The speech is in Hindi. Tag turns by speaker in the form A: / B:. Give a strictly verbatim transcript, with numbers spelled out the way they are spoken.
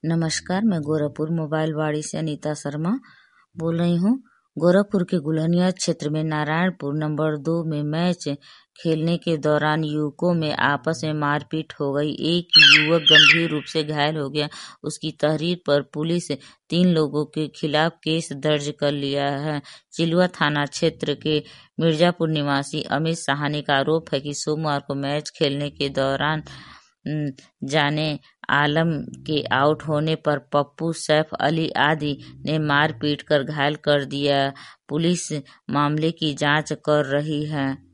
A: नमस्कार, मैं गोरखपुर मोबाइल वाड़ी से अनीता शर्मा बोल रही हूँ। गोरखपुर के गुलहनिया क्षेत्र में नारायणपुर नंबर दो में मैच खेलने के दौरान युवकों में आपस में मारपीट हो गई। एक युवक गंभीर रूप से घायल हो गया। उसकी तहरीर पर पुलिस तीन लोगों के खिलाफ केस दर्ज कर लिया है। चिलुआ थाना क्षेत्र के मिर्जापुर निवासी अमित साहनी का आरोप है कि सोमवार को मैच खेलने के दौरान जाने आलम के आउट होने पर पप्पू, सैफ अली आदि ने मार पीट कर घायल कर दिया। पुलिस मामले की जांच कर रही है।